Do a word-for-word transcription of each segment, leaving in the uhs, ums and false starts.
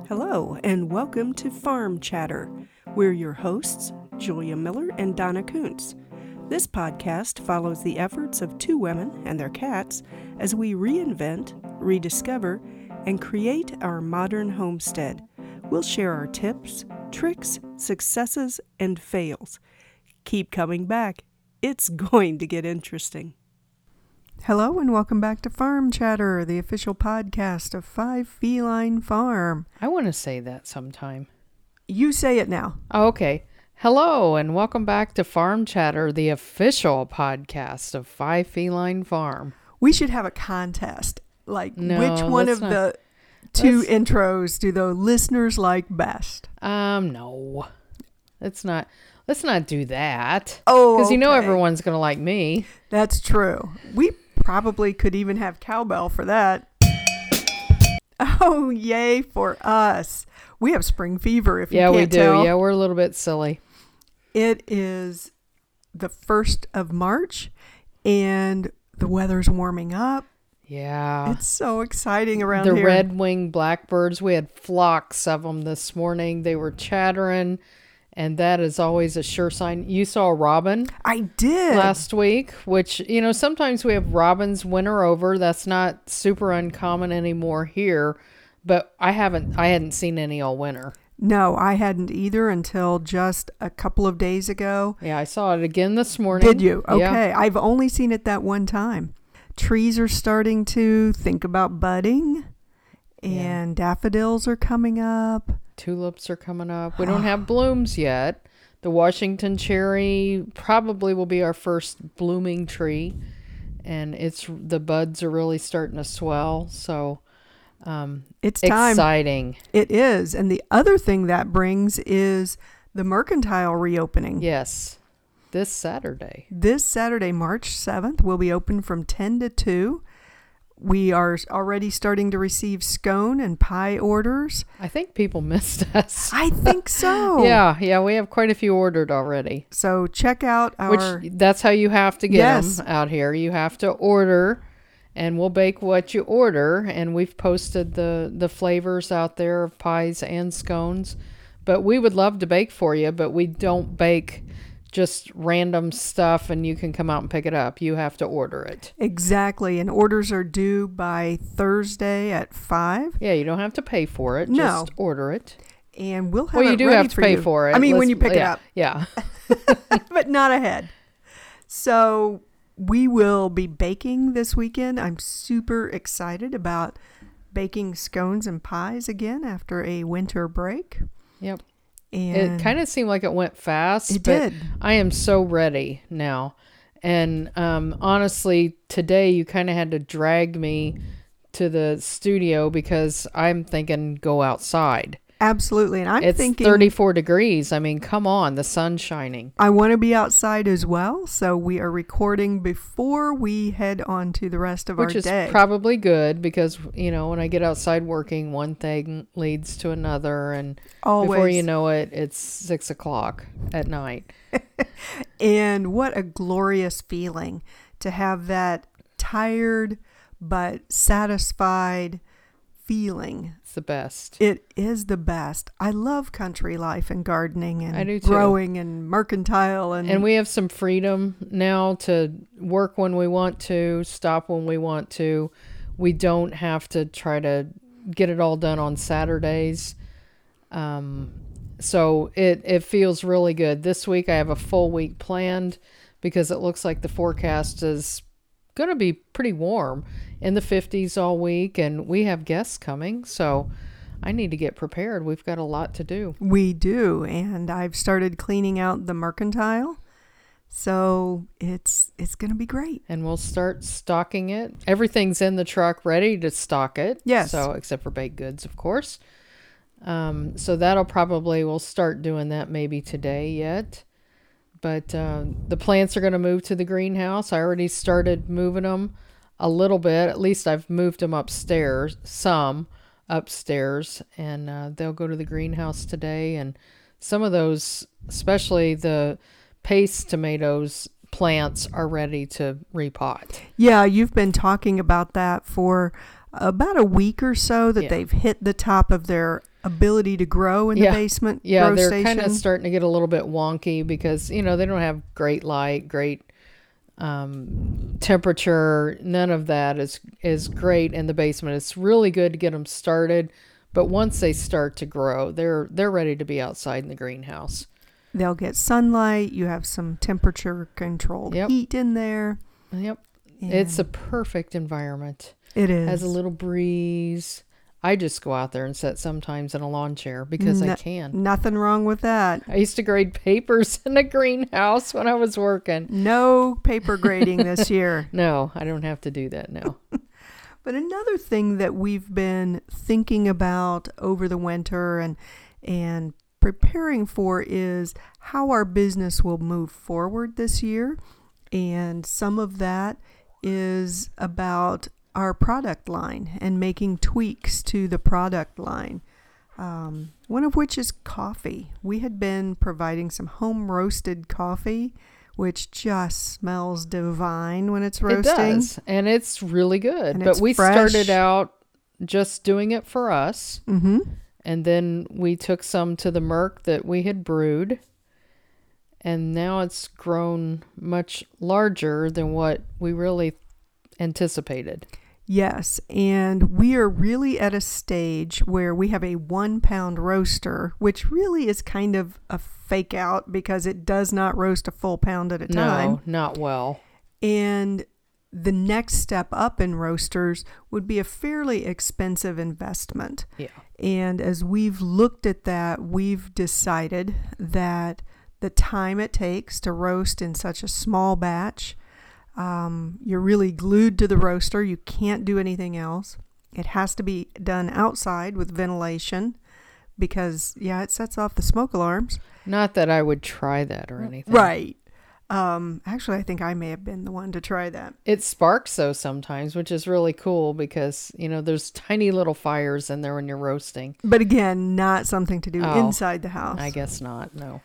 Hello, and welcome to Farm Chatter. We're your hosts, Julia Miller and Donna Kuntz. This podcast follows the efforts of two women and their cats as we reinvent, rediscover, and create our modern homestead. We'll share our tips, tricks, successes, and fails. Keep coming back. It's going to get interesting. Hello and welcome back to Farm Chatter, the official podcast of Five Feline Farm. I want to say that sometime. You say it now. Oh, okay. Hello and welcome back to Farm Chatter, the official podcast of Five Feline Farm. We should have a contest. Like, No, which one of let's not. the two Let's- intros do the listeners like best? Um, no. Let's not let's not do that. Oh, Because you know okay. everyone's going to like me. That's true. We probably could even have cowbell for that. Oh, yay for us. We have spring fever, if Yeah, you we can't do. tell. Yeah, we're a little bit silly. It is the first of March, and the weather's warming up. Yeah. It's so exciting around the here. red-winged blackbirds, we had flocks of them this morning. They were chattering, and that is always a sure sign. You saw a robin I did. last week, which, you know, sometimes we have robins winter over. That's not super uncommon anymore here, but I haven't, I hadn't seen any all winter. No, I hadn't either until just a couple of days ago. Yeah, I saw it again this morning. Did you? Okay. Yeah. I've only seen it that one time. Trees are starting to think about budding, and daffodils are coming up. Tulips are coming up. We don't have blooms yet. The Washington cherry probably will be our first blooming tree, and it's the buds are really starting to swell. So, um, It's time. exciting. It is. And the other thing that brings is the mercantile reopening. Yes, this Saturday. This Saturday, March seventh, will be open from ten to two. We are already starting to receive scone and pie orders. I think people missed us. I think so. Yeah, yeah, we have quite a few ordered already. So check out our... Which that's how you have to get Yes. them out here. You have to order, and we'll bake what you order. And we've posted the the flavors out there of pies and scones. But we would love to bake for you, but we don't bake just random stuff and you can come out and pick it up. You have to order it. Exactly. And orders are due by Thursday at five. Yeah, you don't have to pay for it. No. Just order it. And we'll have Well, you it do ready have to for pay you. for it. I mean, when Let's- you pick yeah, it up. Yeah. But not ahead. So we will be baking this weekend. I'm super excited about baking scones and pies again after a winter break. Yep. And It kind of seemed like it went fast. It but did. I am so ready now. And um, honestly, today you kind of had to drag me to the studio because I'm thinking go outside. Absolutely. And I'm it's thinking thirty-four degrees. I mean, come on, the sun's shining. I want to be outside as well. So we are recording before we head on to the rest of Which our is day. probably good because, you know, when I get outside working, one thing leads to another. And Always. before you know it, it's six o'clock at night. And what a glorious feeling to have that tired but satisfied feeling. It's the best. It is the best. I love country life and gardening and I do too. growing and mercantile. And, And we have some freedom now to work when we want to, stop when we want to. We don't have to try to get it all done on Saturdays. Um, so it, it feels really good. This week I have a full week planned because it looks like the forecast is going to be pretty warm in the fifties all week. And we have guests coming. So I need to get prepared. We've got a lot to do. we do. And I've started cleaning out the mercantile. So it's it's going to be great. And we'll start stocking it. Everything's in the truck ready to stock it. Yes. So except for baked goods, of course. Um, so that'll probably, we'll start doing that maybe today yet. But uh, the plants are going to move to the greenhouse. I already started moving them a little bit. At least I've moved them upstairs, some upstairs. And uh, they'll go to the greenhouse today. And some of those, especially the paste tomatoes plants, are ready to repot. Yeah, you've been talking about that for about a week or so, that Yeah. they've hit the top of their ability to grow in yeah. the basement Yeah, grow they're station? kind of starting to get a little bit wonky because, you know, they don't have great light, great um, temperature. None of that is, is great in the basement. It's really good to get them started. But once they start to grow, they're they're ready to be outside in the greenhouse. They'll get sunlight. You have some temperature controlled Yep. heat in there. Yep. And It's a perfect environment. it is. Has a little breeze. I just go out there and sit sometimes in a lawn chair because No- I can. Nothing wrong with that. I used to grade papers in a greenhouse when I was working. No paper grading this year. No, I don't have to do that now. But another thing that we've been thinking about over the winter and and preparing for is how our business will move forward this year. And some of that is about our product line and making tweaks to the product line. Um, one of which is coffee. We had been providing some home roasted coffee, which just smells divine when it's roasting. It does, and it's really good. And but it's we fresh. started out just doing it for us, Mm-hmm. and then we took some to the Merc that we had brewed, and now it's grown much larger than what we really anticipated. Yes, and we are really at a stage where we have a one pound roaster, which really is kind of a fake out because it does not roast a full pound at a time. No, not well. And the next step up in roasters would be a fairly expensive investment. Yeah. And as we've looked at that, we've decided that the time it takes to roast in such a small batch, um, you're really glued to the roaster. You can't do anything else. It has to be done outside with ventilation because, yeah, it sets off the smoke alarms. Not that I would try that or anything. Right. Um, actually, I think I may have been the one to try that. It sparks though sometimes, which is really cool because, you know, there's tiny little fires in there when you're roasting. But again, not something to do Oh, inside the house. I guess not, no.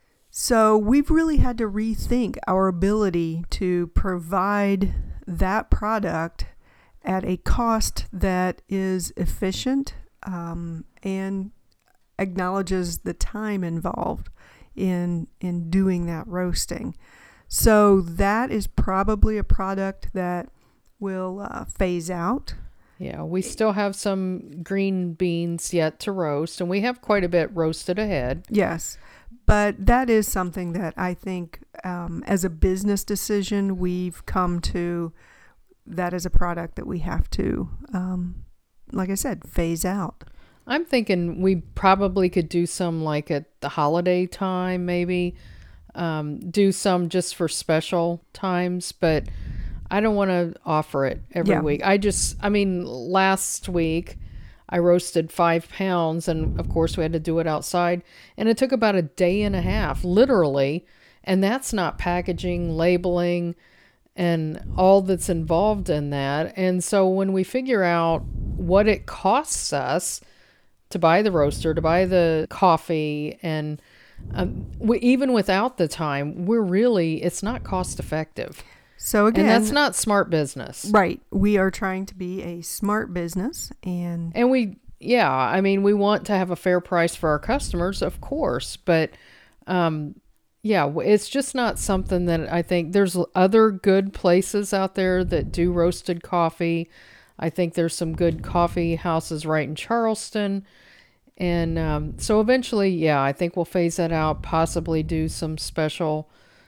So we've really had to rethink our ability to provide that product at a cost that is efficient um, and acknowledges the time involved in in doing that roasting. So that is probably a product that will uh, phase out. Yeah, we still have some green beans yet to roast, and we have quite a bit roasted ahead. Yes. But that is something that I think um, as a business decision, we've come to that is a product that we have to, um, like I said, phase out. I'm thinking we probably could do some like at the holiday time, maybe um, do some just for special times, but I don't want to offer it every Yeah. week. I just, I mean, last week I roasted five pounds and of course we had to do it outside and it took about a day and a half, literally. And that's not packaging, labeling, and all that's involved in that. And so when we figure out what it costs us to buy the roaster, to buy the coffee, and um, we, even without the time, we're really, it's not cost effective. So again, And that's not smart business. right. We are trying to be a smart business, and And we, yeah, I mean, we want to have a fair price for our customers, of course, but um, yeah, w- it's just not something that I think there's other good places out there that do roasted coffee. I think there's some good coffee houses right in Charleston. And um, so eventually, yeah, I think we'll phase that out, possibly do some special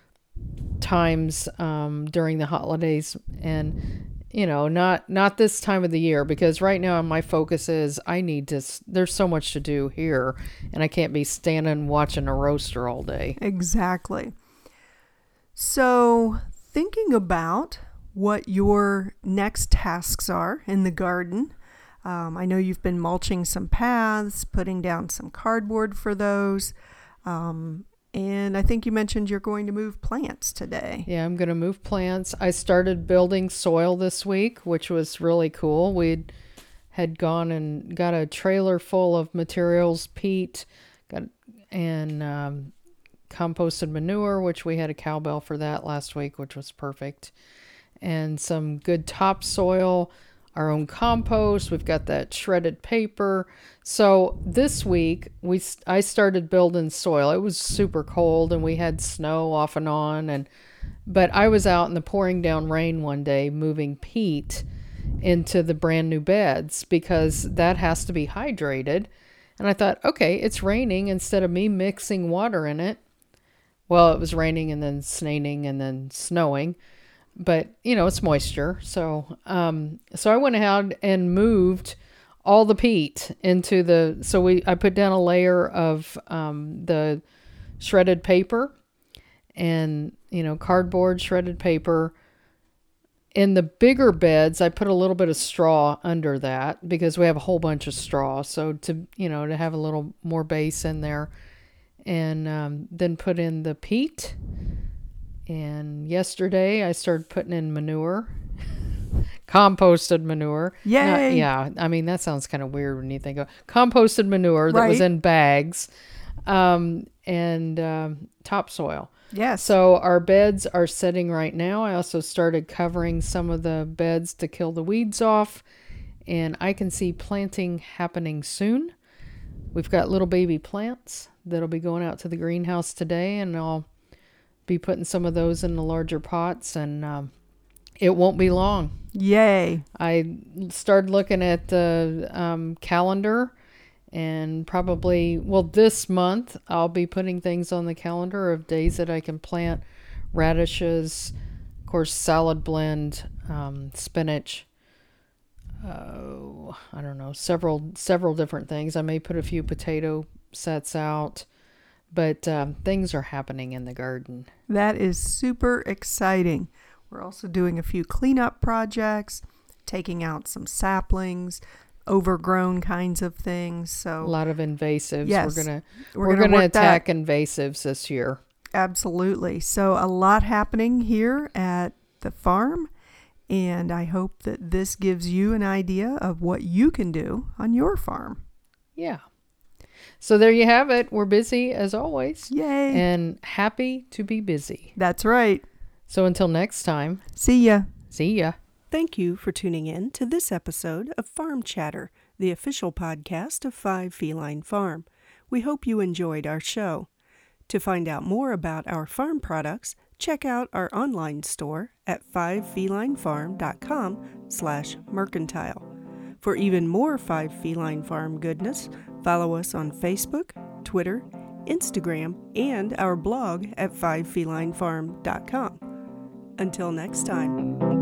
times um, during the holidays and, you know, not, not this time of the year, because right now my focus is I need to, s- there's so much to do here and I can't be standing watching a roaster all day. exactly. So thinking about what your next tasks are in the garden. Um, I know you've been mulching some paths, putting down some cardboard for those. Um, and I think you mentioned you're going to move plants today. Yeah, I'm going to move plants. I started building soil this week, which was really cool. We had gone and got a trailer full of materials, peat, got and um, composted manure, which we had a cowbell for that last week, which was perfect. And some good topsoil. our own compost. We've got that shredded paper. So this week we I started building soil. It was super cold and we had snow off and on, and but I was out in the pouring down rain one day moving peat into the brand new beds because that has to be hydrated. And I thought, okay, it's raining. Instead of me mixing water in it, well, it was raining and then snaining and then snowing, but you know, it's moisture. So, um, so I went ahead and moved all the peat into the, so we, I put down a layer of, um, the shredded paper and, you know, cardboard shredded paper. In the bigger beds, I put a little bit of straw under that because we have a whole bunch of straw. So to, you know, to have a little more base in there, and um, then put in the peat. And yesterday I started putting in manure, composted manure. Yay! Not, yeah. I mean, that sounds kind of weird when you think of composted manure that right. was in bags, um, and um, topsoil. Yes. So our beds are setting right now. I also started covering some of the beds to kill the weeds off, and I can see planting happening soon. We've got little baby plants that'll be going out to the greenhouse today, and I'll be putting some of those in the larger pots, and um, it won't be long. Yay. I started looking at the um, calendar. And probably, well, this month I'll be putting things on the calendar of days that I can plant radishes, of course, salad blend, um, spinach. Oh, I don't know, several several different things. I may put a few potato sets out, but um, things are happening in the garden. That is super exciting. We're also doing a few cleanup projects, taking out some saplings, overgrown kinds of things. So a lot of invasives. Yes, we're gonna we're, we're gonna, gonna work attack that. invasives this year. Absolutely. So a lot happening here at the farm, and I hope that this gives you an idea of what you can do on your farm. Yeah. So there you have it. We're busy as always. Yay. And happy to be busy. That's right. So until next time. See ya. See ya. Thank you for tuning in to this episode of Farm Chatter, the official podcast of Five Feline Farm. We hope you enjoyed our show. To find out more about our farm products, check out our online store at five feline farm dot com slash mercantile. For even more Five Feline Farm goodness, follow us on Facebook, Twitter, Instagram, and our blog at five feline farm dot com. Until next time.